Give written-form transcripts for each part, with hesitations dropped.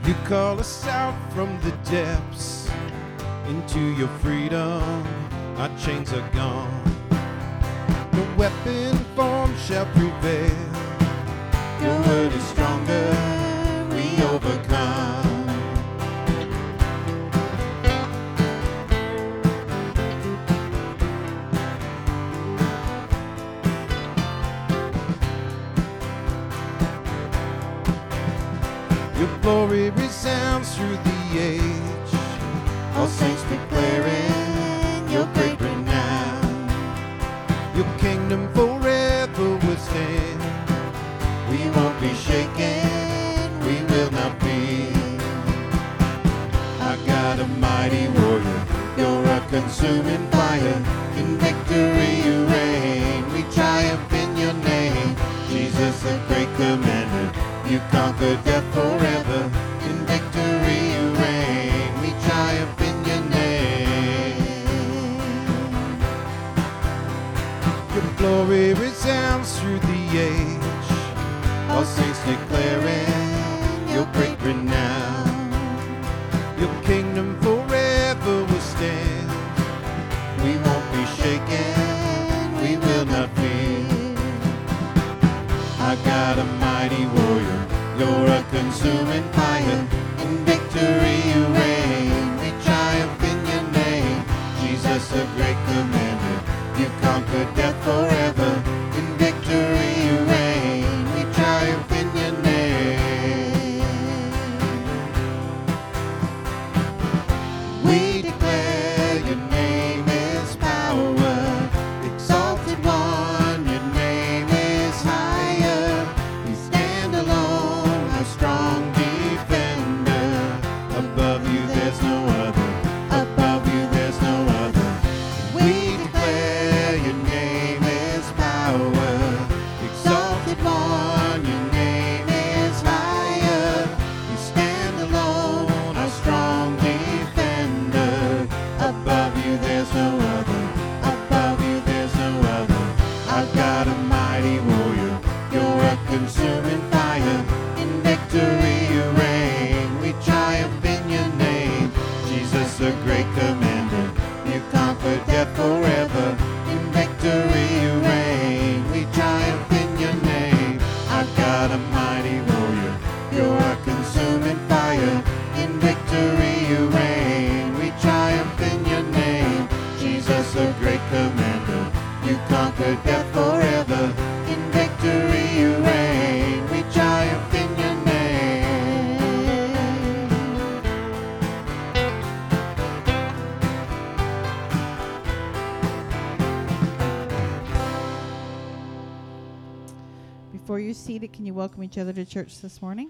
You call us out from the depths into your freedom. Our chains are gone. No weapon formed shall prevail. Your word is stronger. We overcome. Your glory resounds through the age. All saints declaring your great renown. Your kingdom forever will stand. We won't be shaken, we will not fear. Our God, a mighty warrior, you're a consuming fire. In victory you reign, we triumph in your name. Jesus, the great commander, you conquered death forever. In victory you reign, we triumph in your name. Your glory resounds through the age. All saints declaring your great renown. Your kingdom forever will stand. We won't be shaken, we will not fear. I got a mighty warrior, you're a consuming fire. In victory you reign, we triumph in your name. Jesus, the great commander, you conquered death forever. In victory you reign, we triumph in your name. We declare your name is power. Exalted one, your name is higher. We stand alone, a strong defender. Above you there's no other. Above you there's no other. We declare your name is power. Exalted one, your name is higher. We stand alone, a strong defender. Above you there's no other. Above you there's no other. I've got a mighty warrior, you're a consuming fire. In victory you reign, we triumph in your name. Jesus, the great commander, you conquered death forever. In victory you reign, we triumph in your name. I've got a mighty warrior, you're a consuming fire. In victory you reign, we triumph in your name. Jesus, the great commander, you conquered death forever. In victory you reign, we triumph in your name. Before you're seated, can you welcome each other to church this morning?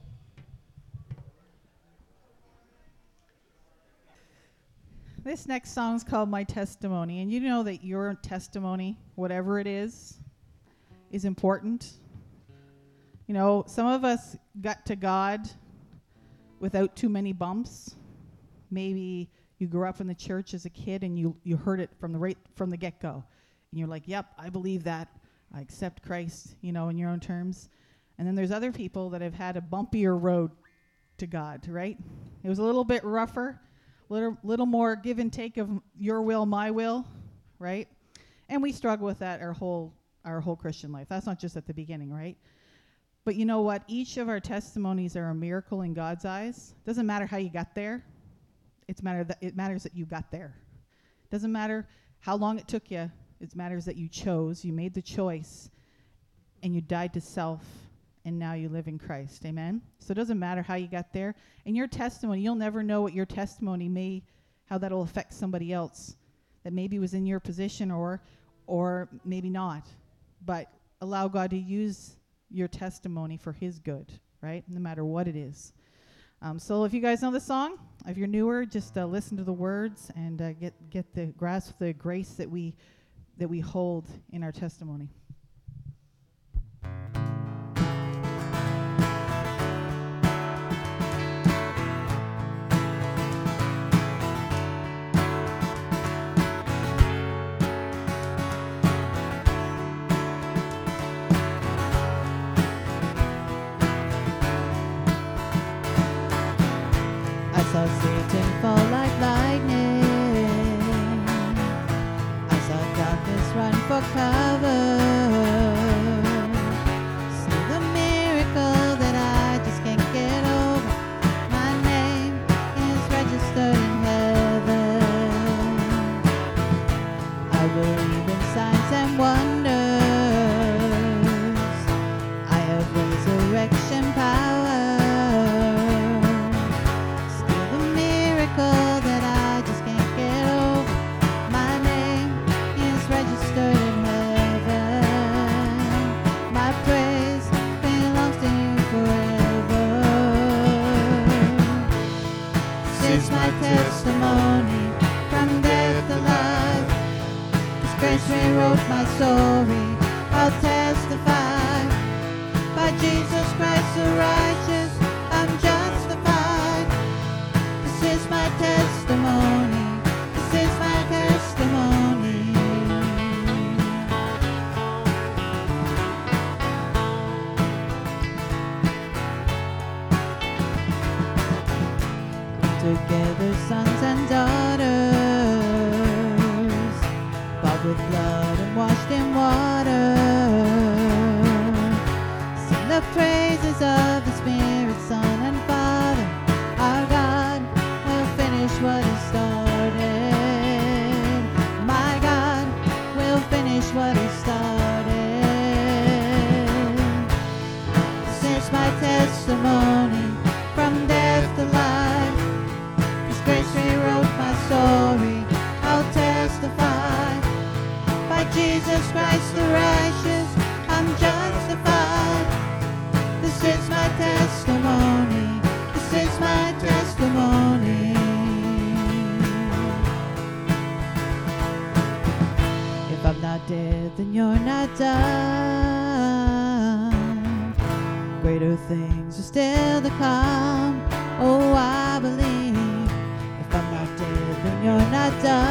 This next song is called My Testimony, and you know that your testimony, whatever it is important. You know, some of us got to God without too many bumps. Maybe you grew up in the church as a kid and you heard it from the get-go. And you're like, yep, I believe that. I accept Christ, you know, in your own terms. And then there's other people that have had a bumpier road to God, right? It was a little bit rougher, little more give and take of your will, my will, right? And we struggle with that our whole Christian life. That's not just at the beginning, right? But you know what? Each of our testimonies are a miracle in God's eyes. Doesn't matter how you got there. It matters that you got there. Doesn't matter how long it took you. It matters that you chose. You made the choice, and you died to self, and now you live in Christ. Amen? So it doesn't matter how you got there. And your testimony, you'll never know what your testimony how that'll affect somebody else that maybe was in your position or maybe not. But allow God to use your testimony for his good, right? No matter what it is. So if you guys know the song, if you're newer, just listen to the words and get the grasp the grace that we hold in our testimony. story. I'll testify. By Jesus Christ the righteous, I'm justified. This is my testimony. This is my testimony. Together, sons and daughters, bought with blood and washed in water. Sing the praises of the Spirit, Son, and Father. Our God will finish what He started. My God will finish what He started. This is my testimony from death to life. His grace rewrote my story. I'll testify. By Jesus Christ the righteous, I'm justified. This is my testimony. This is my testimony. If I'm not dead, then you're not done. Greater things are still to come. Oh, I believe. If I'm not dead, then you're not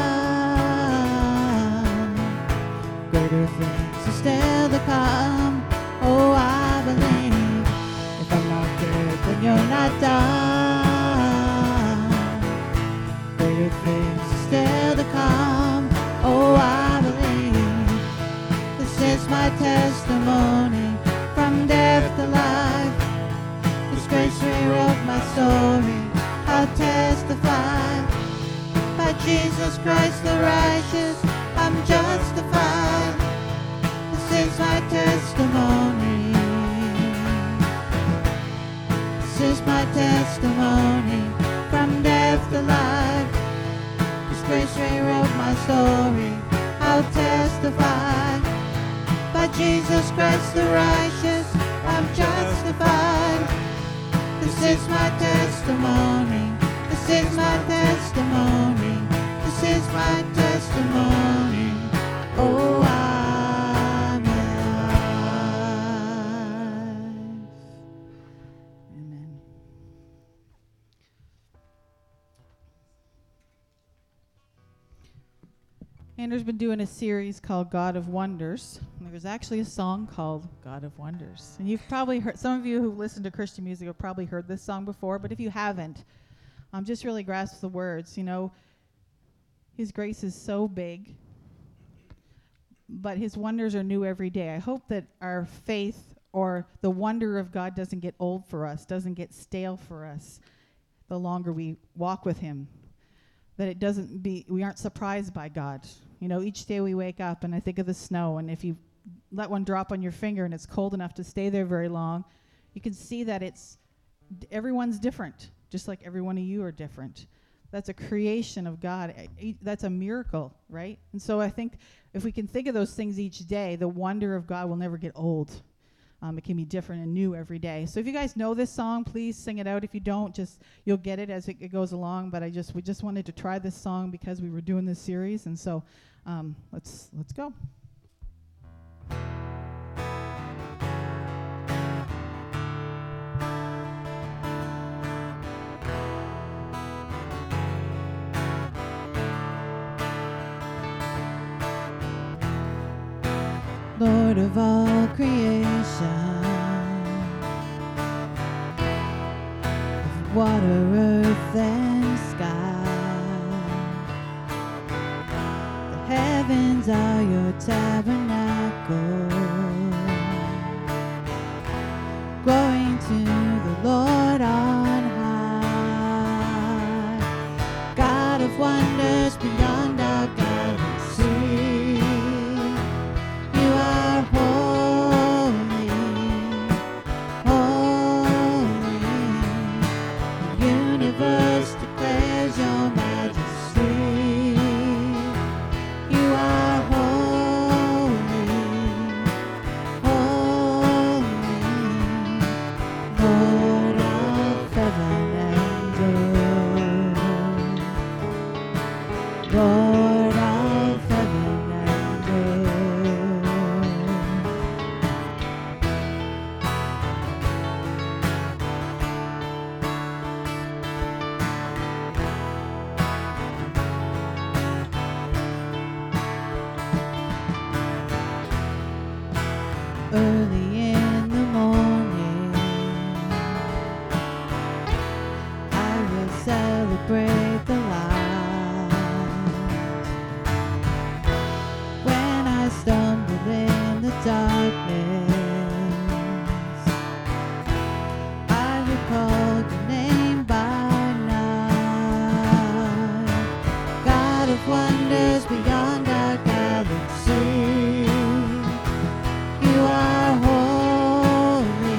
done. Greater things are still to come. Oh, I believe. If I'm not dead, then you're not done. Greater things are still to come. Oh, I believe. This is my testimony from death to life. His grace rewrote my story. I'll testify. By Jesus Christ the righteous, I'm justified. This is my testimony. This is my testimony from death to life. His grace rewrote my story. I'll testify. By Jesus Christ the righteous, I'm justified. This is my testimony. This is my testimony. This is my testimony. Oh, I'm alive. Amen. Andrew's been doing a series called God of Wonders. And there's actually a song called God of Wonders. And you've probably heard, some of you who listen to Christian music have probably heard this song before, but if you haven't, just really grasp the words. You know, His grace is so big, but His wonders are new every day. I hope that our faith or the wonder of God doesn't get old for us, doesn't get stale for us the longer we walk with Him. That it doesn't be, we aren't surprised by God. You know, each day we wake up and I think of the snow, and if you let one drop on your finger and it's cold enough to stay there very long, you can see that everyone's different, just like every one of you are different. That's a creation of God. That's a miracle, right? And so I think if we can think of those things each day, the wonder of God will never get old. It can be different and new every day. So if you guys know this song, please sing it out. If you don't, you'll get it as it goes along. But we just wanted to try this song because we were doing this series, and so let's go. Lord of all creation, of water, earth, and sky. The heavens are your tabernacle. Glory to the Lord on high. God of wonders beyond our galaxy. Lord of heaven and earth. early in the morning, I will celebrate the light. When I stumble in the darkness, I will call your name by night. God of wonders beyond our galaxy, you are holy,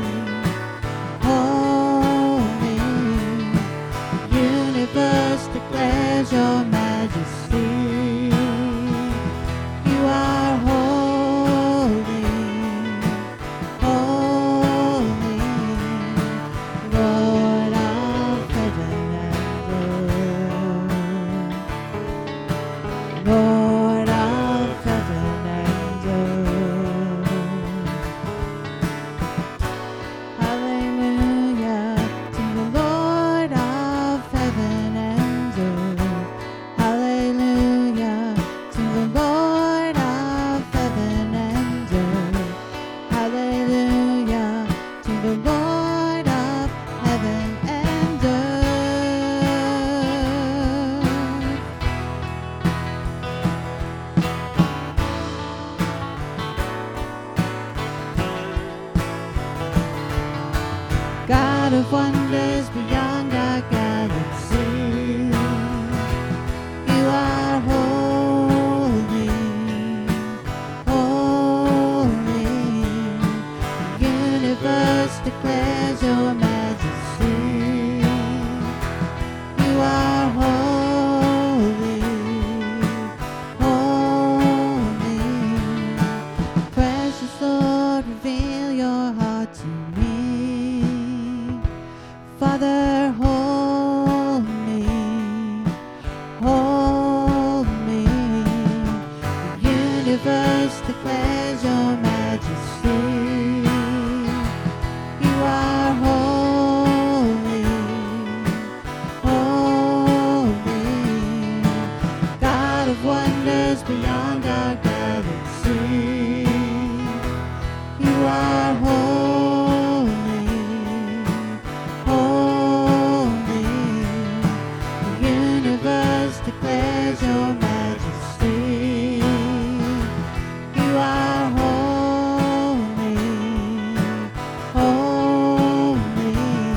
holy. The universe declares your majesty. You are holy, holy, Lord of heaven and earth, Lord of heaven and earth. Hallelujah to the Lord of heaven and earth. Hallelujah to the Lord of heaven and earth. Hallelujah to the Lord of heaven and earth. God of wonders beyond our galaxy, you are holy, holy. The universe declares your majesty. You are holy, holy. Precious Lord, reveal your heart to me. Father, hold me, hold me. The universe declares your majesty. You are holy, holy. God of wonders beyond our galaxy. You are holy, holy. The universe declares your majesty. You are holy, holy,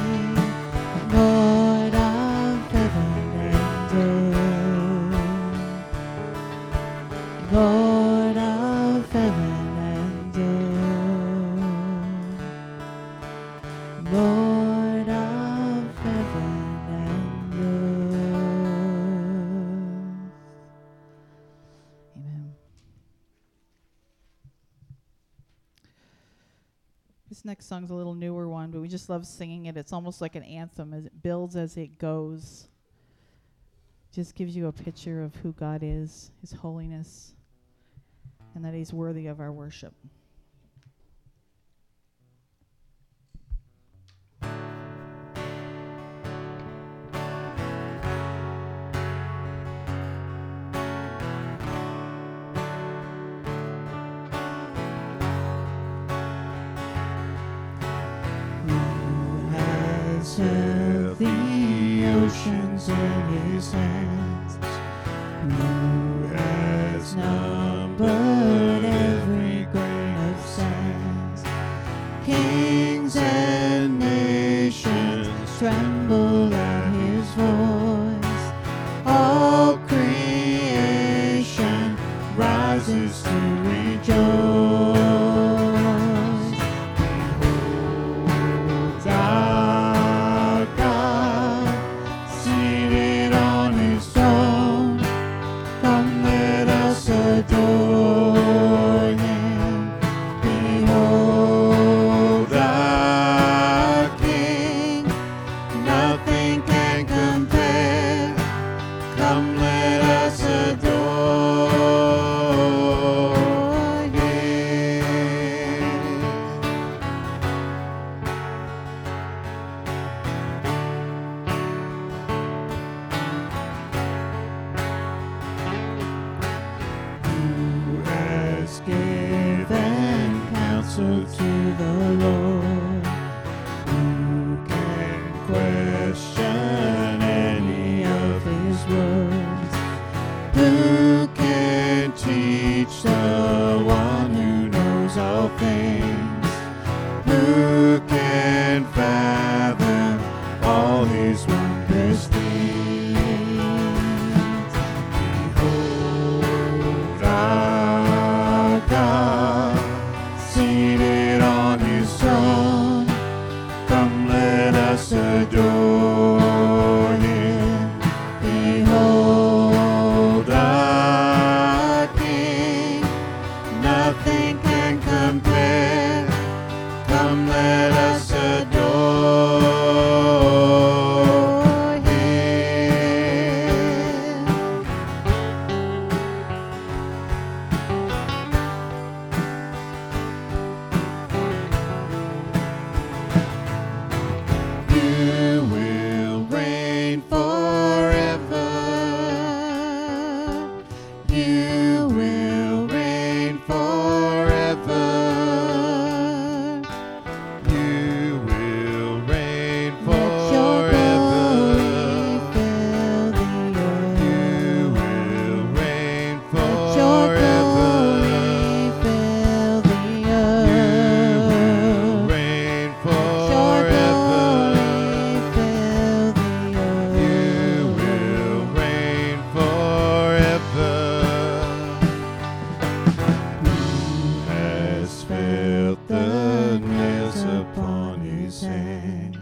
Lord of heaven and earth, Lord of heaven and earth, Lord of heaven and earth. Amen. This next song's a little newer one, but we just love singing it. It's almost like an anthem as it builds as it goes. Just gives you a picture of who God is, his holiness, and that he's worthy of our worship. Held the oceans in his hands, who has numbered every grain of sand. Kings and nations tremble at his voice. All creation rises to rejoice. Behold, our God, seated on his throne. Who can teach the one who knows all things? Who can fathom all his wondrous deeds? Behold our God, seated on his throne. Come, let us adore him. Behold our King, nothing can compare. Come, let us adore him. You will reign forever. You will reign forever. You will reign forever. You will reign forever. You will reign forever. You will reign forever. Who has felt the nails upon his hands,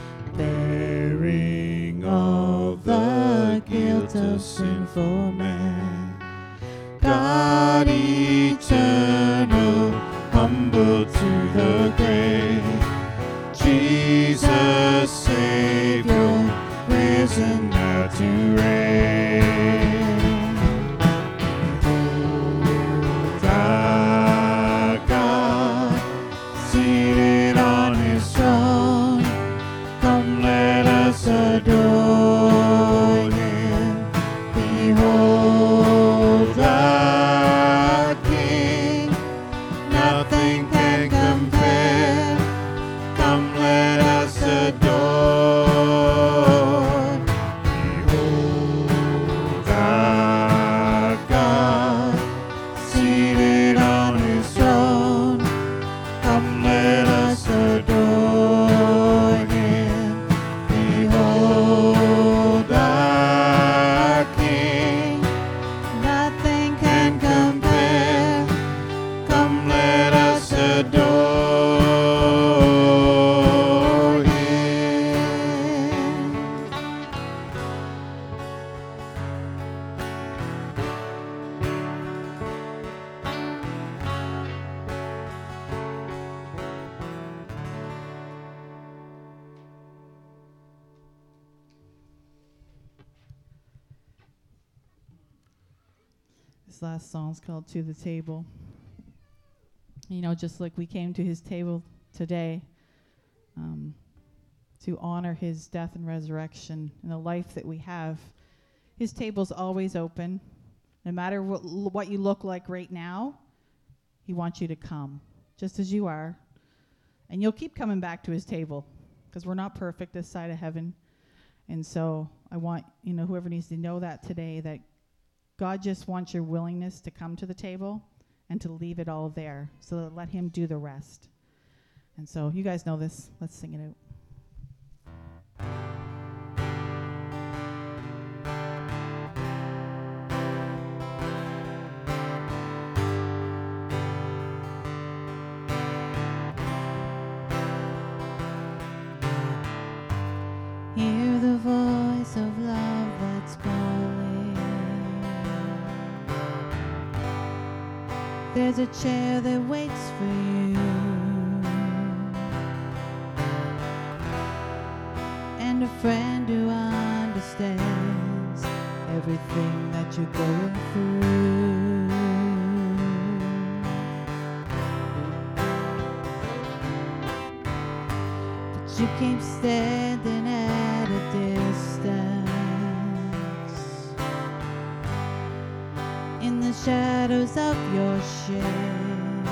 bearing all the guilt of sinful man? God eternal, humble to the grave, Jesus Savior, risen now to reign. Behold our God, seated on his throne. Come, let us adore him. Behold our King, nothing can compare. Come, let us adore. Behold our God, seated on his throne. Come, let us adore him. Behold our King, nothing can compare. Come, let us adore him. This last song's called To the Table. You know, just like we came to his table today to honor his death and resurrection and the life that we have, his table's always open. No matter what you look like right now, he wants you to come, just as you are. And you'll keep coming back to his table, because we're not perfect this side of heaven. And so I want, whoever needs to know that today, that God just wants your willingness to come to the table and to leave it all there. So let him do the rest. And so you guys know this. Let's sing it out. Hear the voice of love that's calling. There's a chair that waits for you, and a friend who understands everything that you're going through. But you keep standing at a distance in the shadows of your shame.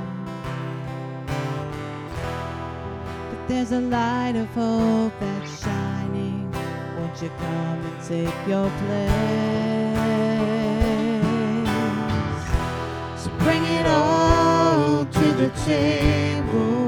But there's a light of hope that's shining. Won't you come and take your place? table.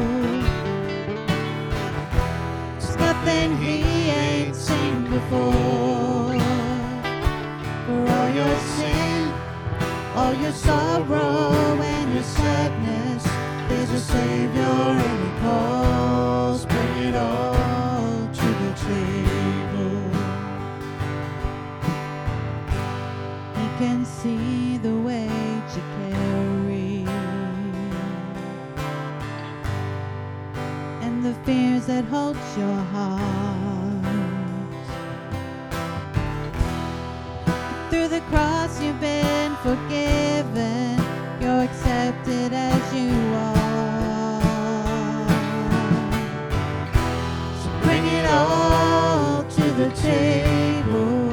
It's nothing he ain't seen before. For all your sin, all your sorrow and your sadness, there's a Savior and he calls. Bring it all to the table. He can see the weight you carry and the fears that hold your heart. Through the cross you've been forgiven, you're accepted as you are. So bring it all to the table.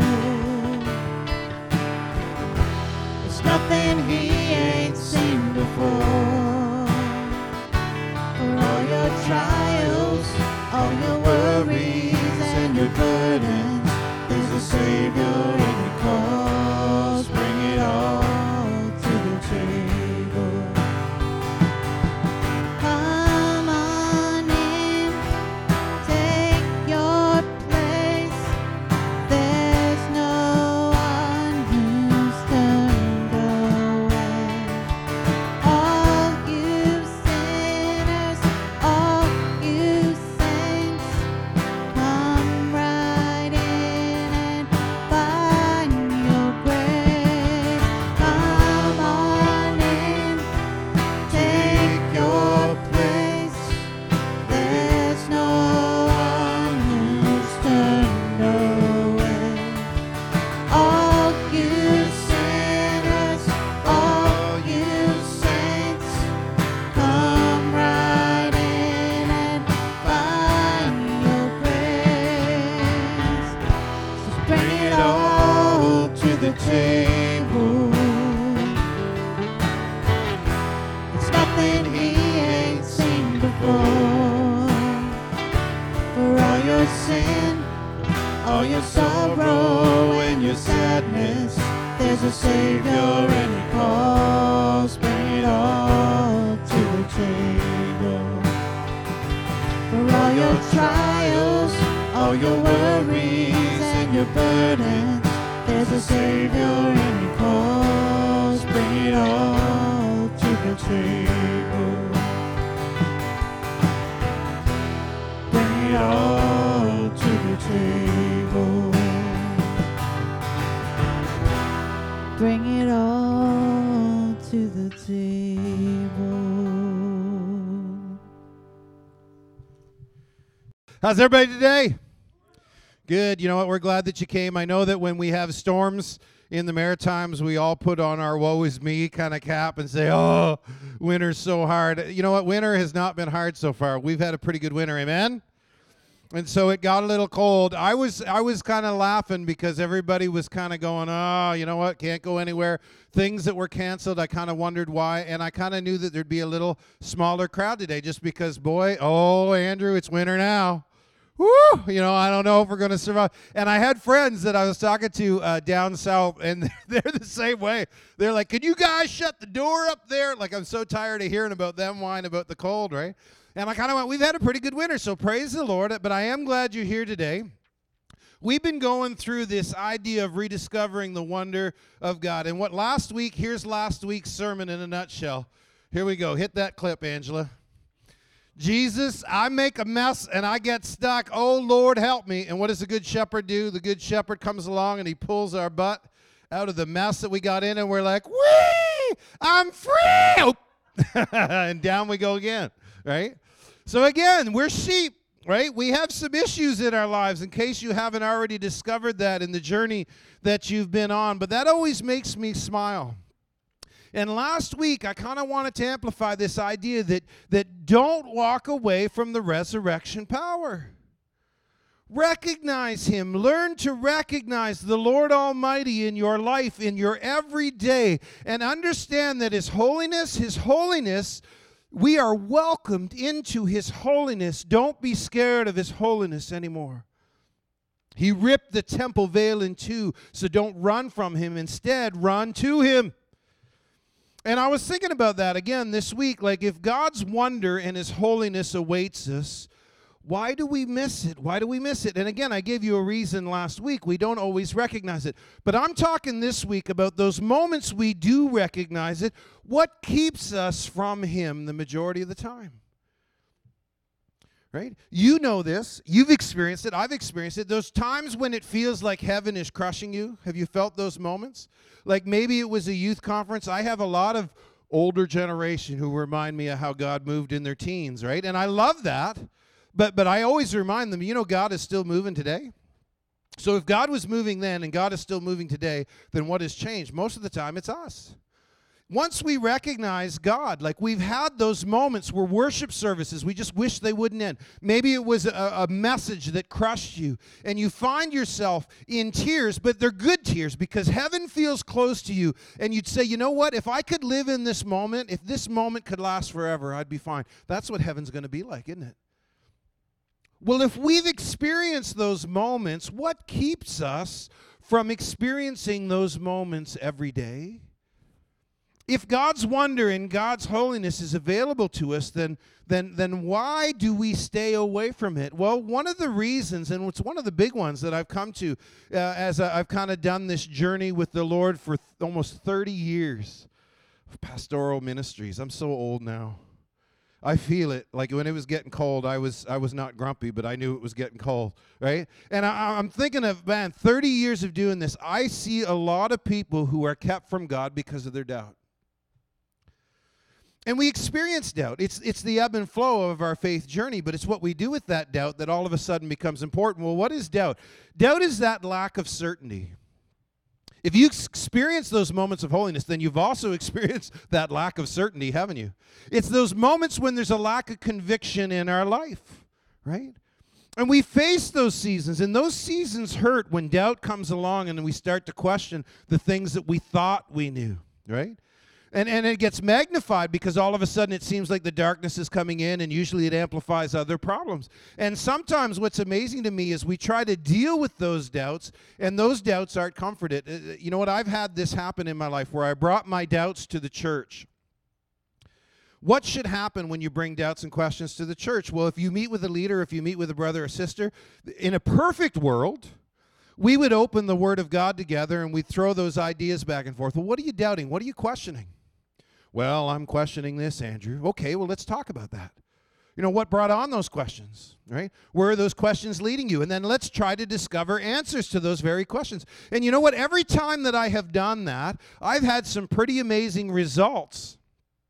There's nothing he ain't seen before. For all your trials, all your worries and your burdens, there's a Savior and he calls. Bring it all to the table. Come on in, take your place. There's no one who's turned away. All you sinners, all you saints, come right in and find your grace. Come on in, take your place. There's no one who's turned away. All you sinners, all you saints, come right in and find your grace. So bring it all to the table. It's nothing he ain't seen before. For all your sin, all your sorrow and your sadness, there's a Savior and he calls. Bring it all to the table. For all your trials, all your worries and your burdens, there's a Savior and he calls. Bring it all to the table. Bring it all to the table. Bring it all to the table. How's everybody today? Good. You know what? We're glad that you came. I know that when we have storms in the Maritimes, we all put on our woe is me kind of cap and say, oh, winter's so hard. You know what? Winter has not been hard so far. We've had a pretty good winter. Amen? And so it got a little cold. I was kind of laughing because everybody was kind of going, oh, you know what? Can't go anywhere. Things that were canceled, I kind of wondered why. And I kind of knew that there'd be a little smaller crowd today just because, boy, oh, Andrew, it's winter now. Woo! You know, I don't know if we're going to survive. And I had friends that I was talking to down south, and they're the same way. They're like, can you guys shut the door up there? Like, I'm so tired of hearing about them whine about the cold, right? And I kind of went, we've had a pretty good winter, so praise the Lord. But I am glad you're here today. We've been going through this idea of rediscovering the wonder of God. And what last week, here's last week's sermon in a nutshell. Here we go. Hit that clip, Angela. Jesus, I make a mess and I get stuck. Oh, Lord, help me. And what does the good shepherd do? The good shepherd comes along and he pulls our butt out of the mess that we got in, and we're like, whee, I'm free. And down we go again, right? So again, we're sheep, right? We have some issues in our lives, in case you haven't already discovered that in the journey that you've been on. But that always makes me smile. And last week, I kind of wanted to amplify this idea that don't walk away from the resurrection power. Recognize Him. Learn to recognize the Lord Almighty in your life, in your everyday, and understand that His holiness, we are welcomed into His holiness. Don't be scared of His holiness anymore. He ripped the temple veil in two, so don't run from Him. Instead, run to Him. And I was thinking about that again this week. Like, if God's wonder and his holiness awaits us, why do we miss it? Why do we miss it? And again, I gave you a reason last week. We don't always recognize it. But I'm talking this week about those moments we do recognize it. What keeps us from him the majority of the time? Right? You know this. You've experienced it. I've experienced it. Those times when it feels like heaven is crushing you. Have you felt those moments? Like maybe it was a youth conference. I have a lot of older generation who remind me of how God moved in their teens, right? And I love that. But I always remind them, God is still moving today. So if God was moving then and God is still moving today, then what has changed? Most of the time, it's us. Once we recognize God, like we've had those moments where worship services, we just wish they wouldn't end. Maybe it was a message that crushed you, and you find yourself in tears, but they're good tears because heaven feels close to you. And you'd say, you know what? If I could live in this moment, if this moment could last forever, I'd be fine. That's what heaven's going to be like, isn't it? Well, if we've experienced those moments, what keeps us from experiencing those moments every day? If God's wonder and God's holiness is available to us, then why do we stay away from it? Well, one of the reasons, and it's one of the big ones that I've come to as I've kind of done this journey with the Lord for almost 30 years of pastoral ministries. I'm so old now. I feel it. Like when it was getting cold, I was not grumpy, but I knew it was getting cold, right? And I'm thinking of, 30 years of doing this, I see a lot of people who are kept from God because of their doubt. And we experience doubt. It's the ebb and flow of our faith journey, but it's what we do with that doubt that all of a sudden becomes important. Well, what is doubt? Doubt is that lack of certainty. If you experience those moments of holiness, then you've also experienced that lack of certainty, haven't you? It's those moments when there's a lack of conviction in our life, right? And we face those seasons, and those seasons hurt when doubt comes along and we start to question the things that we thought we knew, right? And it gets magnified because all of a sudden it seems like the darkness is coming in, and usually it amplifies other problems. And sometimes what's amazing to me is we try to deal with those doubts, and those doubts aren't comforted. You know what? I've had this happen in my life where I brought my doubts to the church. What should happen when you bring doubts and questions to the church? Well, if you meet with a leader, if you meet with a brother or sister, in a perfect world, we would open the Word of God together and we'd throw those ideas back and forth. Well, what are you doubting? What are you questioning? Well, I'm questioning this, Andrew. Okay, well, let's talk about that. What brought on those questions, right? Where are those questions leading you? And then let's try to discover answers to those very questions. And you know what? Every time that I have done that, I've had some pretty amazing results.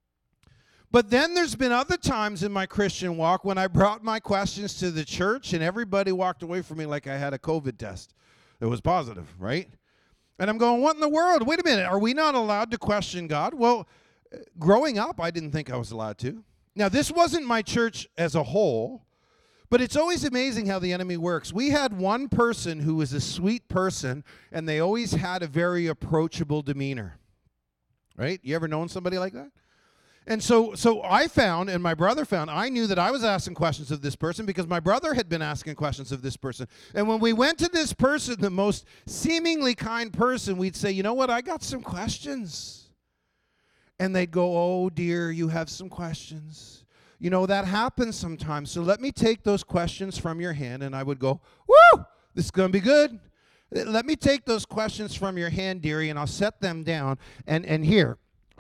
But then there's been other times in my Christian walk when I brought my questions to the church and everybody walked away from me like I had a COVID test that was positive, right? And I'm going, what in the world? Wait a minute. Are we not allowed to question God? Well, growing up, I didn't think I was allowed to. Now, this wasn't my church as a whole, but it's always amazing how the enemy works. We had one person who was a sweet person, and they always had a very approachable demeanor, right? You ever known somebody like that? And so I found, and my brother found, I knew that I was asking questions of this person because my brother had been asking questions of this person. And when we went to this person, the most seemingly kind person, we'd say, you know what, I got some questions. And they'd go, oh, dear, you have some questions. That happens sometimes. So let me take those questions from your hand. And I would go, woo, this is going to be good. Let me take those questions from your hand, dearie, and I'll set them down. And here,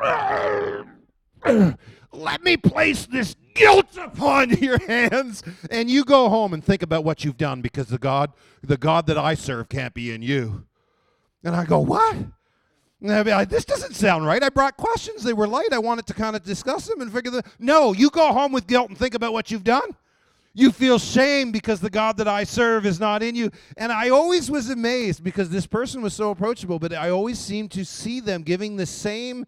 let me place this guilt upon your hands. And you go home and think about what you've done because the God that I serve can't be in you. And I go, what? And I'd be like, this doesn't sound right. I brought questions. They were light. I wanted to kind of discuss them and figure No, you go home with guilt and think about what you've done. You feel shame because the God that I serve is not in you. And I always was amazed because this person was so approachable, but I always seemed to see them giving the same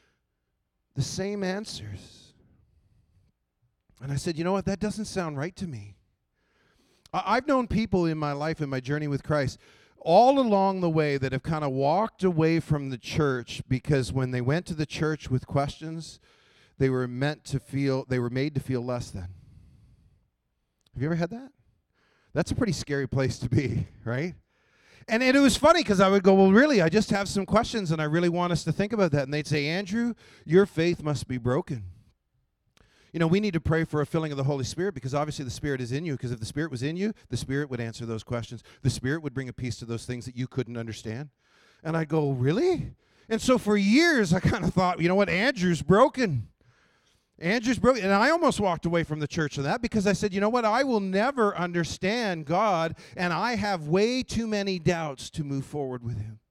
answers. And I said, you know what? That doesn't sound right to me. I've known people in my life, in my journey with Christ, all along the way that have kind of walked away from the church because when they went to the church with questions, they were made to feel less than. Have you ever had that? That's a pretty scary place to be, right? And it was funny because I would go, well, really, I just have some questions, and I really want us to think about that. And they'd say, Andrew, your faith must be broken. You know, we need to pray for a filling of the Holy Spirit because obviously the Spirit is in you, because if the Spirit was in you, the Spirit would answer those questions. The Spirit would bring a peace to those things that you couldn't understand. And I'd go, really? And so for years, I kind of thought, you know what, Andrew's broken. Andrew's broken. And I almost walked away from the church on that because I said, you know what, I will never understand God, and I have way too many doubts to move forward with him.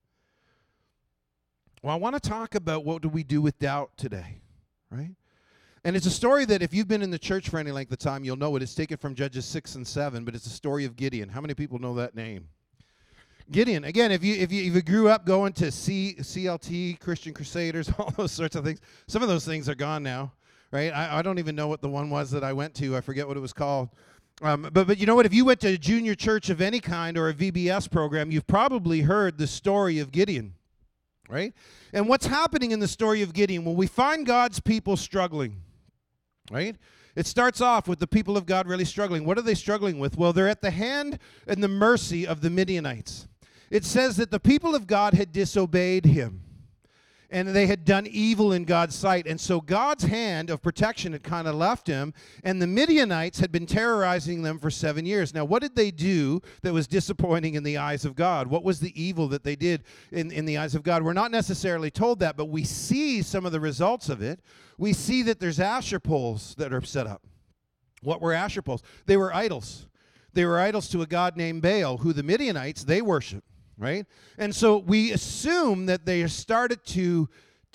Well, I want to talk about what do we do with doubt today, right? And it's a story that if you've been in the church for any length of time, you'll know it. It's taken from Judges 6 and 7, but it's a story of Gideon. How many people know that name? Gideon. Again, if you grew up going to CLT, Christian Crusaders, all those sorts of things, some of those things are gone now, right? I don't even know what the one was that I went to. I forget what it was called. But you know what? If you went to a junior church of any kind or a VBS program, you've probably heard the story of Gideon, right? And what's happening in the story of Gideon? Well, we find God's people struggling. Right? It starts off with the people of God really struggling. What are they struggling with? Well, they're at the hand and the mercy of the Midianites. It says that the people of God had disobeyed him, and they had done evil in God's sight. And so God's hand of protection had kind of left him, and the Midianites had been terrorizing them for 7 years. Now, what did they do that was disappointing in the eyes of God? What was the evil that they did in the eyes of God? We're not necessarily told that, but we see some of the results of it. We see that there's Asher poles that are set up. What were Asher poles? They were idols. They were idols to a god named Baal, who the Midianites, they worship. Right? And so we assume that they started to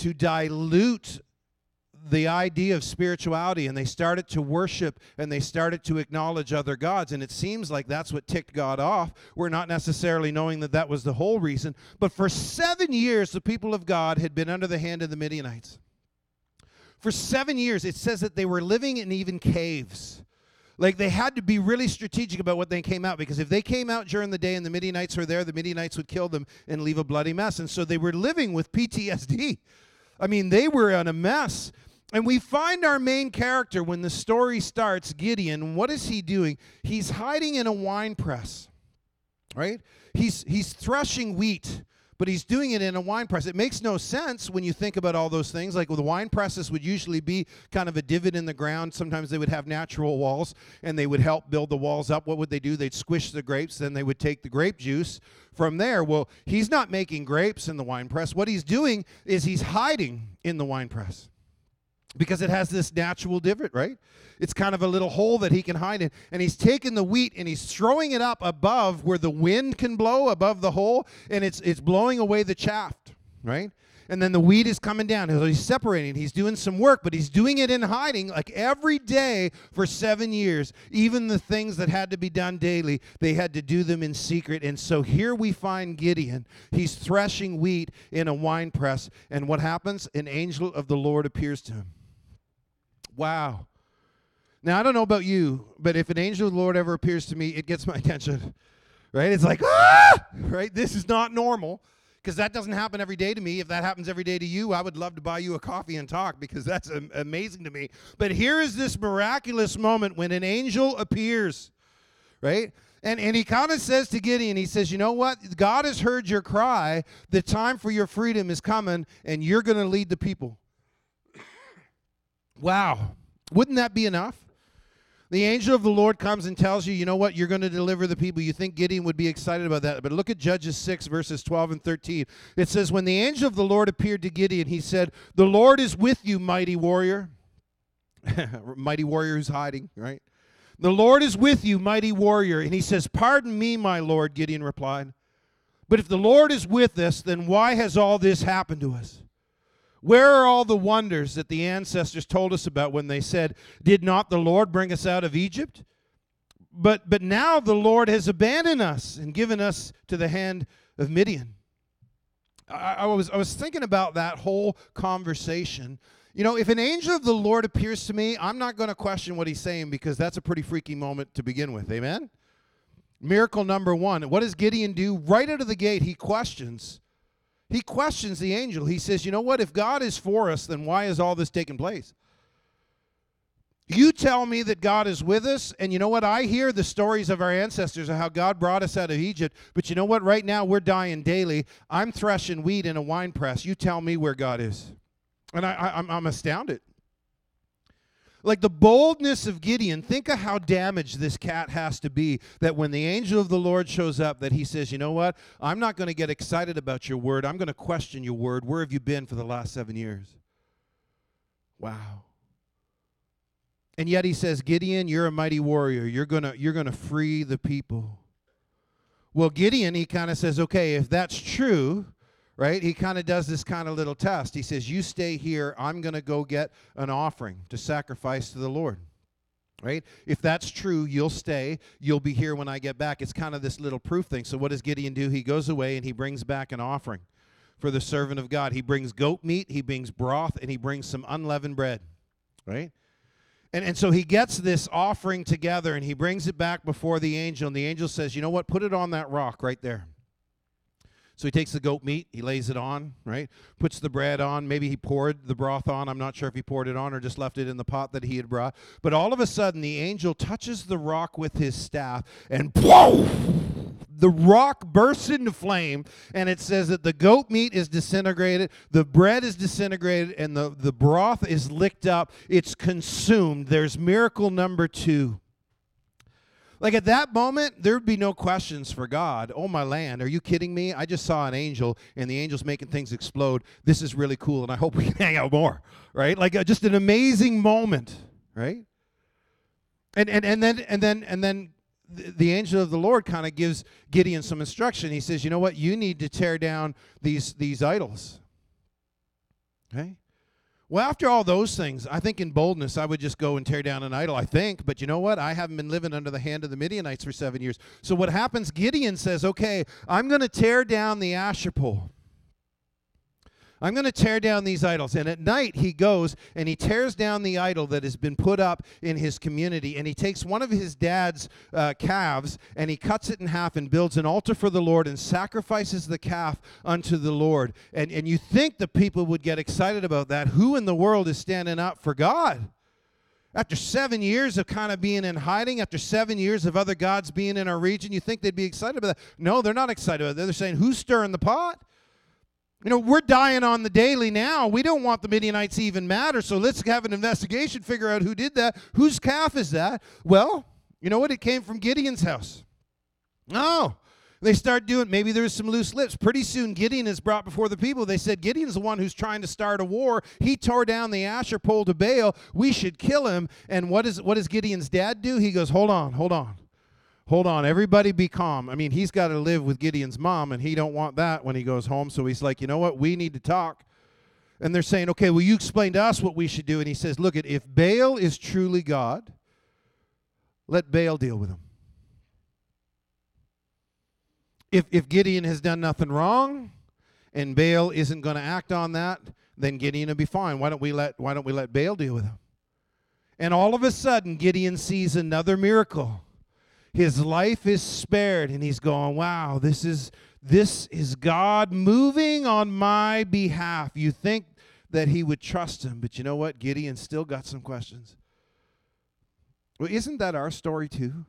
dilute the idea of spirituality, and they started to worship, and they started to acknowledge other gods, and it seems like that's what ticked God off. We're not necessarily knowing that that was the whole reason, but for 7 years, the people of God had been under the hand of the Midianites. For 7 years, it says that they were living in even caves. Like, they had to be really strategic about what they came out, because if they came out during the day and the Midianites were there, the Midianites would kill them and leave a bloody mess. And so they were living with PTSD. I mean, they were in a mess. And we find our main character when the story starts, Gideon. What is he doing? He's hiding in a wine press, right? He's threshing wheat, but he's doing it in a wine press. It makes no sense when you think about all those things. Like, well, the wine presses would usually be kind of a divot in the ground. Sometimes they would have natural walls, and they would help build the walls up. What would they do? They'd squish the grapes, then they would take the grape juice from there. Well, he's not making grapes in the wine press. What he's doing is he's hiding in the wine press, because it has this natural divot, right? It's kind of a little hole that he can hide in. And he's taking the wheat and he's throwing it up above where the wind can blow above the hole, and it's blowing away the chaff, right? And then the wheat is coming down. So he's separating. He's doing some work, but he's doing it in hiding, like every day for 7 years. Even the things that had to be done daily, they had to do them in secret. And so here we find Gideon. He's threshing wheat in a wine press. And what happens? An angel of the Lord appears to him. Wow. Now, I don't know about you, but if an angel of the Lord ever appears to me, it gets my attention, right? It's like, ah, right? This is not normal, because that doesn't happen every day to me. If that happens every day to you, I would love to buy you a coffee and talk, because that's amazing to me. But here is this miraculous moment when an angel appears, right? And he kind of says to Gideon, he says, you know what? God has heard your cry. The time for your freedom is coming, and you're going to lead the people. Wow. Wouldn't that be enough? The angel of the Lord comes and tells you, you know what, you're going to deliver the people. You think Gideon would be excited about that. But look at Judges 6, verses 12 and 13. It says, when the angel of the Lord appeared to Gideon, he said, the Lord is with you, mighty warrior. Mighty warrior who's hiding, right? The Lord is with you, mighty warrior. And he says, pardon me, my Lord, Gideon replied. But if the Lord is with us, then why has all this happened to us? Where are all the wonders that the ancestors told us about when they said, did not the Lord bring us out of Egypt? But now the Lord has abandoned us and given us to the hand of Midian. I was thinking about that whole conversation. You know, if an angel of the Lord appears to me, I'm not going to question what he's saying, because that's a pretty freaky moment to begin with. Amen? Miracle number one. What does Gideon do? Right out of the gate, he questions. He questions the angel. He says, you know what? If God is for us, then why has all this taken place? You tell me that God is with us, and you know what? I hear the stories of our ancestors of how God brought us out of Egypt, but you know what? Right now, we're dying daily. I'm threshing wheat in a wine press. You tell me where God is. And I'm astounded. Like the boldness of Gideon, think of how damaged this cat has to be, that when the angel of the Lord shows up, that he says, you know what? I'm not going to get excited about your word. I'm going to question your word. Where have you been for the last 7 years? Wow. And yet he says, Gideon, you're a mighty warrior. You're gonna free the people. Well, Gideon, he kind of says, okay, if that's true, right? He kind of does this kind of little test. He says, you stay here. I'm going to go get an offering to sacrifice to the Lord, right? If that's true, you'll stay. You'll be here when I get back. It's kind of this little proof thing. So what does Gideon do? He goes away and he brings back an offering for the servant of God. He brings goat meat, he brings broth, and he brings some unleavened bread, right? And so he gets this offering together, and he brings it back before the angel, and the angel says, you know what, put it on that rock right there. So he takes the goat meat, he lays it on, right, puts the bread on. Maybe he poured the broth on. I'm not sure if he poured it on or just left it in the pot that he had brought. But all of a sudden, the angel touches the rock with his staff, and whoa! The rock bursts into flame, and it says that the goat meat is disintegrated, the bread is disintegrated, and the broth is licked up. It's consumed. There's miracle number 2. Like at that moment, there would be no questions for God. Oh, my land, are you kidding me? I just saw an angel, and the angel's making things explode. This is really cool, and I hope we can hang out more, right? Like just an amazing moment, right? And then the angel of the Lord kind of gives Gideon some instruction. He says, you know what? You need to tear down these idols. Okay? Well, after all those things, I think in boldness, I would just go and tear down an idol, I think. But you know what? I haven't been living under the hand of the Midianites for 7 years. So what happens, Gideon says, okay, I'm going to tear down the Asherah pole. I'm going to tear down these idols. And at night, he goes and he tears down the idol that has been put up in his community. And he takes one of his dad's calves and he cuts it in half and builds an altar for the Lord and sacrifices the calf unto the Lord. And you think the people would get excited about that. Who in the world is standing up for God? After 7 years of kind of being in hiding, after 7 years of other gods being in our region, you think they'd be excited about that. No, they're not excited about that. They're saying, who's stirring the pot? You know, we're dying on the daily now. We don't want the Midianites to even matter, so let's have an investigation, figure out who did that. Whose calf is that? Well, you know what? It came from Gideon's house. Oh, they start doing, maybe there's some loose lips. Pretty soon, Gideon is brought before the people. They said, Gideon's the one who's trying to start a war. He tore down the Asherah pole to Baal. We should kill him. And what does Gideon's dad do? He goes, hold on, everybody be calm. I mean, he's got to live with Gideon's mom, and he don't want that when he goes home. So he's like, you know what? We need to talk. And they're saying, okay, well, you explain to us what we should do. And he says, look, if Baal is truly God, let Baal deal with him. If Gideon has done nothing wrong, and Baal isn't going to act on that, then Gideon will be fine. Why don't we let Baal deal with him? And all of a sudden, Gideon sees another miracle. His life is spared, and he's going, wow, this is God moving on my behalf. You think that he would trust him, but you know what? Gideon still got some questions. Well, isn't that our story too?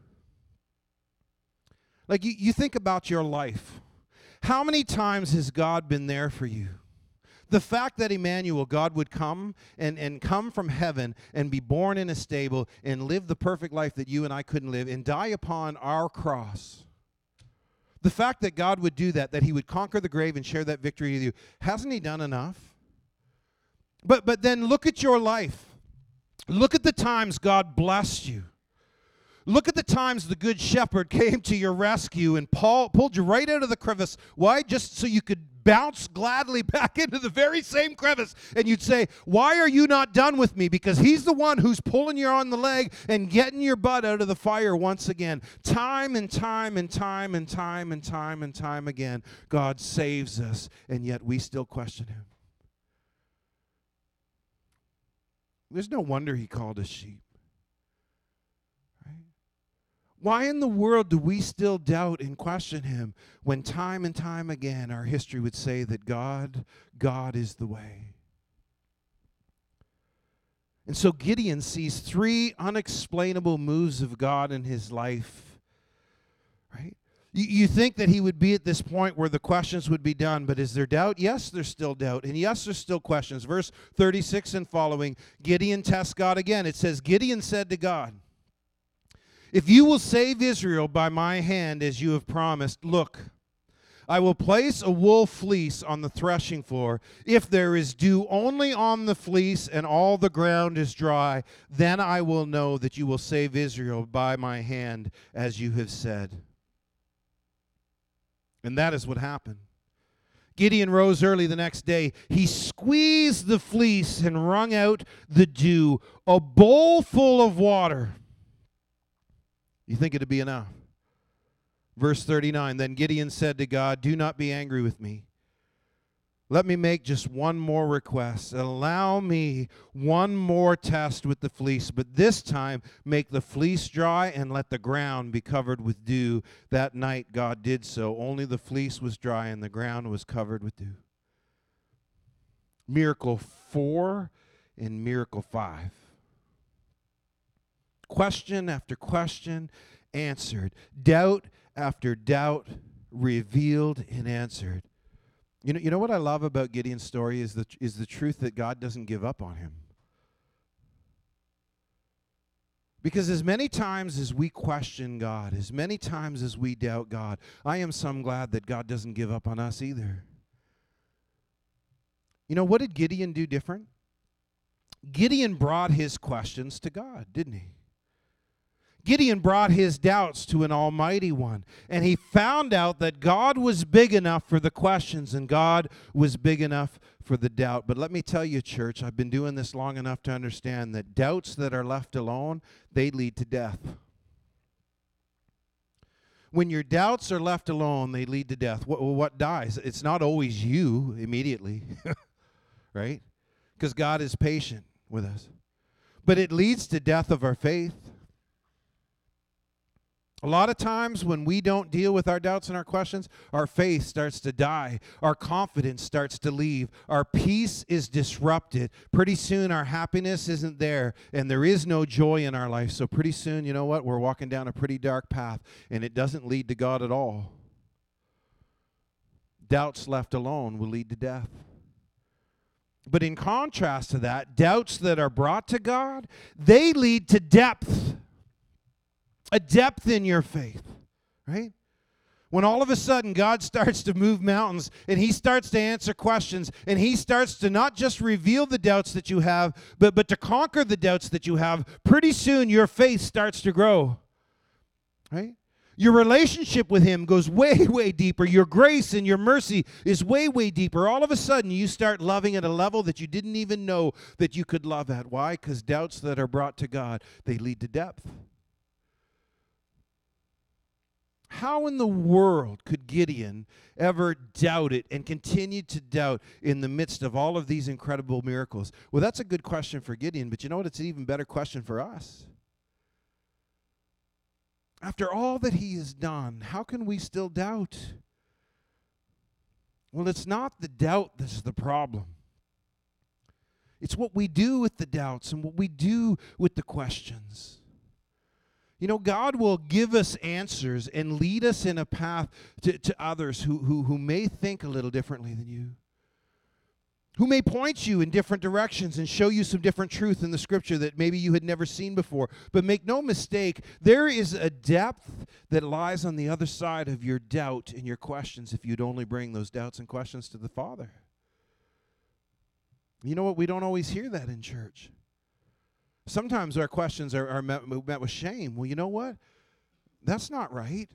Like you think about your life. How many times has God been there for you? The fact that Emmanuel, God would come and come from heaven and be born in a stable and live the perfect life that you and I couldn't live and die upon our cross. The fact that God would do that he would conquer the grave and share that victory with you, hasn't he done enough? But then look at your life. Look at the times God blessed you. Look at the times the Good Shepherd came to your rescue and pulled you right out of the crevice. Why? Just so you could bounce gladly back into the very same crevice. And you'd say, why are you not done with me? Because he's the one who's pulling you on the leg and getting your butt out of the fire once again. Time and time and time and time and time and time again, God saves us, and yet we still question him. There's no wonder he called us sheep. Why in the world do we still doubt and question him when time and time again our history would say that God is the way? And so Gideon sees 3 unexplainable moves of God in his life, right? You think that he would be at this point where the questions would be done, but is there doubt? Yes, there's still doubt. And yes, there's still questions. Verse 36 and following, Gideon tests God again. It says, Gideon said to God, if you will save Israel by my hand as you have promised, look, I will place a wool fleece on the threshing floor. If there is dew only on the fleece and all the ground is dry, then I will know that you will save Israel by my hand as you have said. And that is what happened. Gideon rose early the next day. He squeezed the fleece and wrung out the dew, a bowl full of water. You think it'd be enough? Verse 39, then Gideon said to God, do not be angry with me. Let me make just one more request. Allow me one more test with the fleece, but this time make the fleece dry and let the ground be covered with dew. That night God did so. Only the fleece was dry and the ground was covered with dew. Miracle 4 and miracle 5. Question after question answered. Doubt after doubt revealed and answered. You know what I love about Gideon's story is the truth that God doesn't give up on him. Because as many times as we question God, as many times as we doubt God, I am some glad that God doesn't give up on us either. You know, what did Gideon do different? Gideon brought his questions to God, didn't he? Gideon brought his doubts to an almighty one, and he found out that God was big enough for the questions and God was big enough for the doubt. But let me tell you, church, I've been doing this long enough to understand that doubts that are left alone, they lead to death. When your doubts are left alone, they lead to death. What dies? It's not always you immediately, right? Because God is patient with us. But it leads to death of our faith. A lot of times when we don't deal with our doubts and our questions, our faith starts to die. Our confidence starts to leave. Our peace is disrupted. Pretty soon our happiness isn't there, and there is no joy in our life. So pretty soon, you know what? We're walking down a pretty dark path, and it doesn't lead to God at all. Doubts left alone will lead to death. But in contrast to that, doubts that are brought to God, they lead to depth. A depth in your faith, right? When all of a sudden God starts to move mountains and he starts to answer questions and he starts to not just reveal the doubts that you have, but to conquer the doubts that you have, pretty soon your faith starts to grow, right? Your relationship with him goes way, way deeper. Your grace and your mercy is way, way deeper. All of a sudden you start loving at a level that you didn't even know that you could love at. Why? Because doubts that are brought to God, they lead to depth. How in the world could Gideon ever doubt it and continue to doubt in the midst of all of these incredible miracles? Well, that's a good question for Gideon, but you know what? It's an even better question for us. After all that he has done, how can we still doubt? Well, it's not the doubt that's the problem. It's what we do with the doubts and what we do with the questions. You know, God will give us answers and lead us in a path to others who may think a little differently than you, who may point you in different directions and show you some different truth in the Scripture that maybe you had never seen before. But make no mistake, there is a depth that lies on the other side of your doubt and your questions if you'd only bring those doubts and questions to the Father. You know what? We don't always hear that in church. Sometimes our questions are met with shame. Well, you know what? That's not right.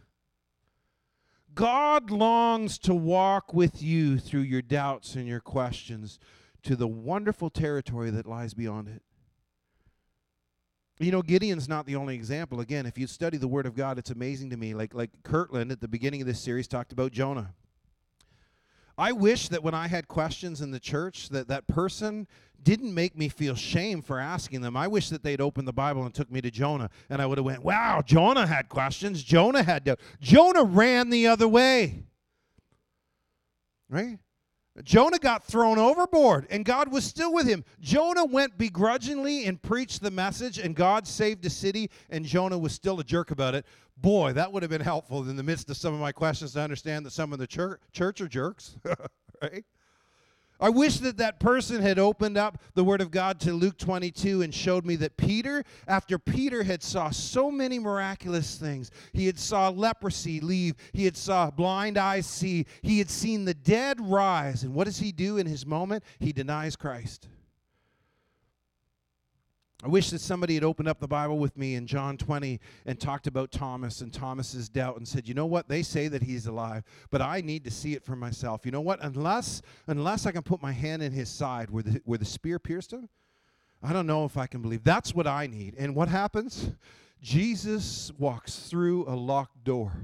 God longs to walk with you through your doubts and your questions to the wonderful territory that lies beyond it. You know, Gideon's not the only example. Again, if you study the Word of God, it's amazing to me. Like Kirtland at the beginning of this series talked about Jonah. I wish that when I had questions in the church that person didn't make me feel shame for asking them. I wish that they'd opened the Bible and took me to Jonah, and I would have went, wow, Jonah had questions. Jonah had doubt. Jonah ran the other way. Right? Jonah got thrown overboard, and God was still with him. Jonah went begrudgingly and preached the message, and God saved the city, and Jonah was still a jerk about it. Boy, that would have been helpful in the midst of some of my questions to understand that some of the church are jerks, right? I wish that that person had opened up the Word of God to Luke 22 and showed me that Peter, after Peter had saw so many miraculous things, he had saw leprosy leave, he had saw blind eyes see, he had seen the dead rise. And what does he do in his moment? He denies Christ. I wish that somebody had opened up the Bible with me in John 20 and talked about Thomas and Thomas's doubt and said, you know what, they say that he's alive, but I need to see it for myself. You know what, unless I can put my hand in his side where the spear pierced him, I don't know if I can believe. That's what I need. And what happens? Jesus walks through a locked door.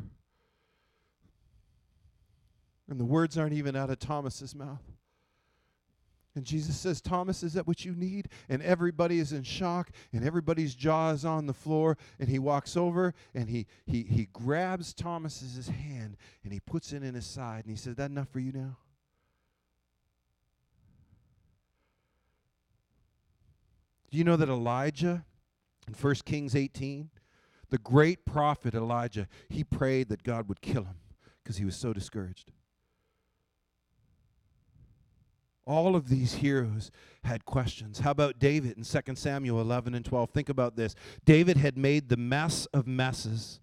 And the words aren't even out of Thomas's mouth. And Jesus says, Thomas, is that what you need? And everybody is in shock, and everybody's jaw is on the floor, and he walks over, and he grabs Thomas's hand, and he puts it in his side, and he says, that enough for you now? Do you know that Elijah, in 1 Kings 18, the great prophet Elijah, he prayed that God would kill him because he was so discouraged. All of these heroes had questions. How about David in 2 Samuel 11 and 12? Think about this. David had made the mess of messes.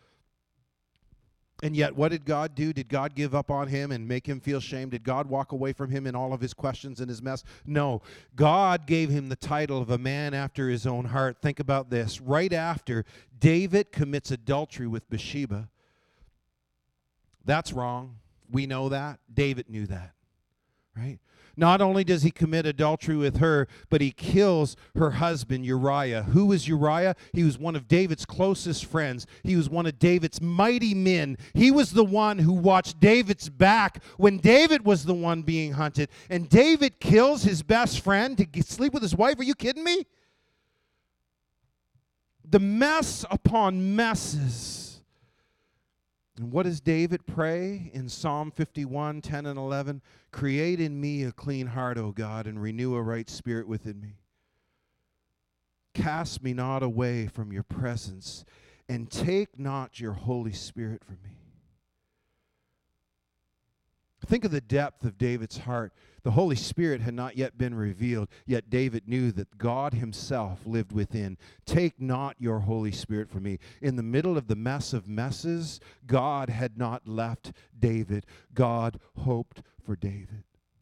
And yet, what did God do? Did God give up on him and make him feel shame? Did God walk away from him in all of his questions and his mess? No. God gave him the title of a man after his own heart. Think about this. Right after David commits adultery with Bathsheba. That's wrong. We know that. David knew that. Right? Not only does he commit adultery with her, but he kills her husband, Uriah. Who was Uriah? He was one of David's closest friends. He was one of David's mighty men. He was the one who watched David's back when David was the one being hunted. And David kills his best friend to sleep with his wife. Are you kidding me? The mess upon messes. And what does David pray in Psalm 51, 10 and 11? Create in me a clean heart, O God, and renew a right spirit within me. Cast me not away from your presence, and take not your Holy Spirit from me. Think of the depth of David's heart. The Holy Spirit had not yet been revealed, yet David knew that God himself lived within. Take not your Holy Spirit from me. In the middle of the mess of messes, God had not left David. God hoped for David.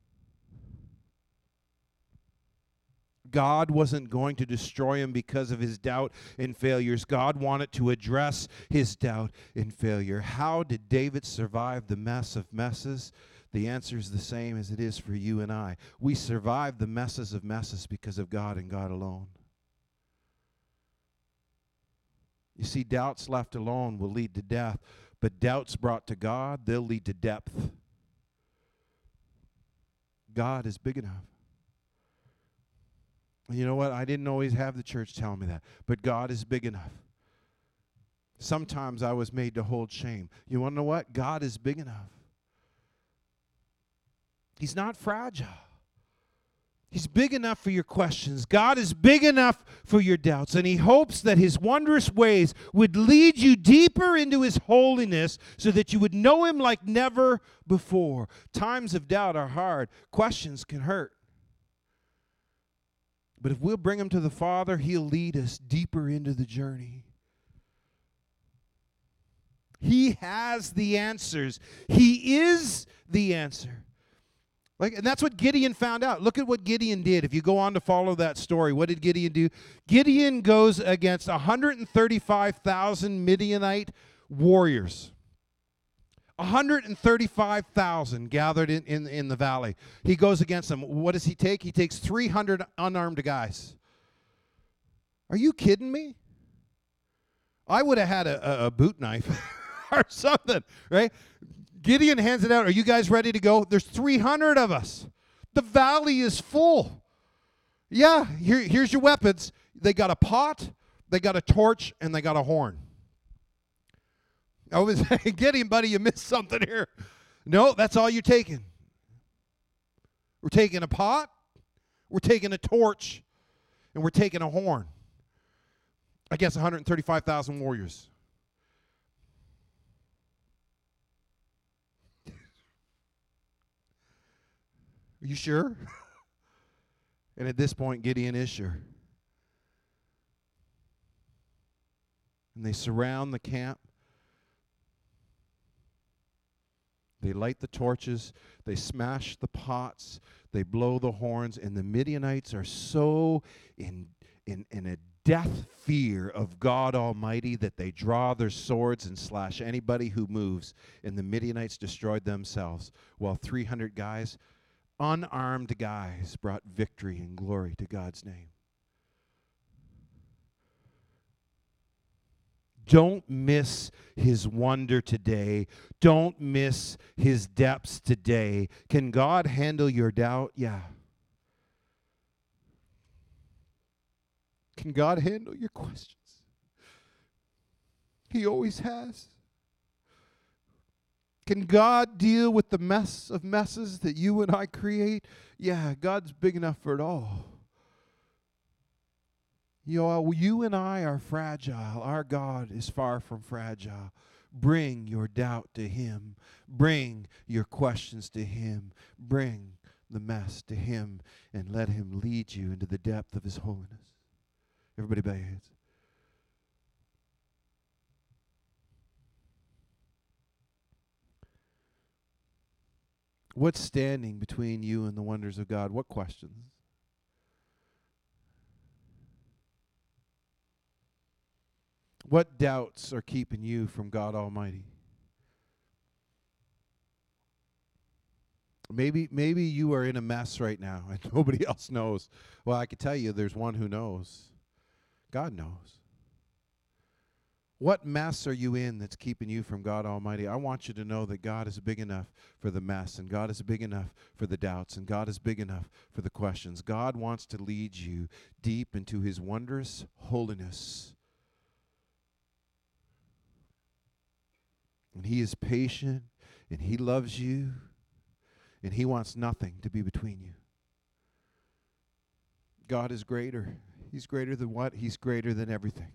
God wasn't going to destroy him because of his doubt and failures. God wanted to address his doubt and failure. How did David survive the mess of messes? The answer is the same as it is for you and I. We survive the messes of messes because of God and God alone. You see, doubts left alone will lead to death, but doubts brought to God, they'll lead to depth. God is big enough. You know what? I didn't always have the church tell me that, but God is big enough. Sometimes I was made to hold shame. You want to know what? God is big enough. He's not fragile. He's big enough for your questions. God is big enough for your doubts, and he hopes that his wondrous ways would lead you deeper into his holiness so that you would know him like never before. Times of doubt are hard. Questions can hurt. But if we'll bring him to the Father, he'll lead us deeper into the journey. He has the answers. He is the answer. And that's what Gideon found out. Look at what Gideon did. If you go on to follow that story, what did Gideon do? Gideon goes against 135,000 Midianite warriors. 135,000 gathered in the valley. He goes against them. What does he take? He takes 300 unarmed guys. Are you kidding me? I would have had a boot knife or something, right? Gideon hands it out. Are you guys ready to go? There's 300 of us. The valley is full. Yeah, here's your weapons. They got a pot, they got a torch, and they got a horn. I was saying, Gideon, buddy, you missed something here. No, that's all you're taking. We're taking a pot, we're taking a torch, and we're taking a horn. I guess 135,000 warriors. Are you sure? And at this point, Gideon is sure. And they surround the camp. They light the torches. They smash the pots. They blow the horns. And the Midianites are so in a death fear of God Almighty that they draw their swords and slash anybody who moves. And the Midianites destroyed themselves, while 300 guys, unarmed guys, brought victory and glory to God's name. Don't miss his wonder today. Don't miss his depths today. Can God handle your doubt? Yeah. Can God handle your questions? He always has. Can God deal with the mess of messes that you and I create? Yeah, God's big enough for it all. You and I are fragile. Our God is far from fragile. Bring your doubt to him. Bring your questions to him. Bring the mess to him and let him lead you into the depth of his holiness. Everybody bow your heads. What's standing between you and the wonders of God? What questions? What doubts are keeping you from God Almighty? Maybe you are in a mess right now and nobody else knows. Well, I can tell you there's one who knows. God knows. What mess are you in that's keeping you from God Almighty? I want you to know that God is big enough for the mess, and God is big enough for the doubts, and God is big enough for the questions. God wants to lead you deep into his wondrous holiness. And he is patient, and he loves you, and he wants nothing to be between you. God is greater. He's greater than what? He's greater than everything.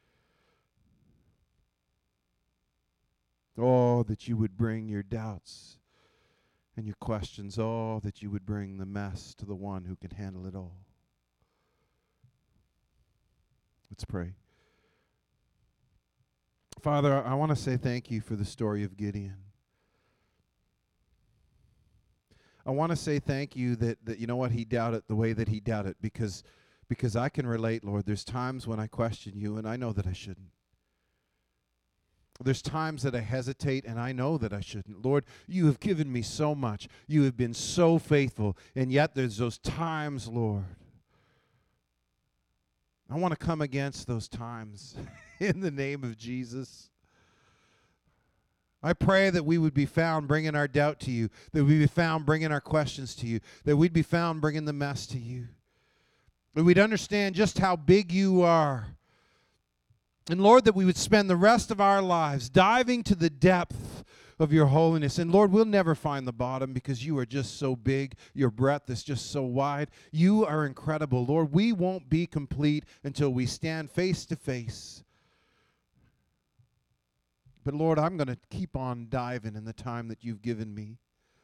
Oh, that you would bring your doubts and your questions. Oh, that you would bring the mess to the one who can handle it all. Let's pray. Father, I want to say thank you for the story of Gideon. I want to say thank you that you know what, he doubted the way that he doubted, because I can relate, Lord. There's times when I question you, and I know that I shouldn't. There's times that I hesitate, and I know that I shouldn't. Lord, you have given me so much. You have been so faithful, and yet there's those times, Lord. I want to come against those times in the name of Jesus. I pray that we would be found bringing our doubt to you, that we'd be found bringing our questions to you, that we'd be found bringing the mess to you, that we'd understand just how big you are. And Lord, that we would spend the rest of our lives diving to the depth of your holiness. And Lord, we'll never find the bottom because you are just so big. Your breadth is just so wide. You are incredible. Lord, we won't be complete until we stand face to face. But Lord, I'm going to keep on diving in the time that you've given me.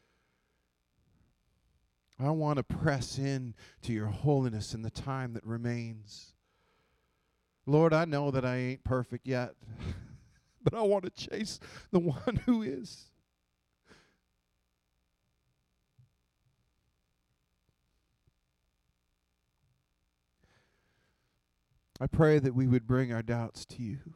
I want to press in to your holiness in the time that remains. Lord, I know that I ain't perfect yet, but I want to chase the one who is. I pray that we would bring our doubts to you,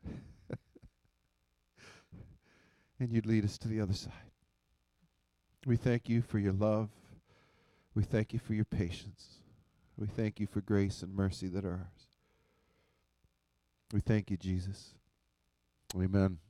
and you'd lead us to the other side. We thank you for your love. We thank you for your patience. We thank you for grace and mercy that are ours. We thank you, Jesus. Amen.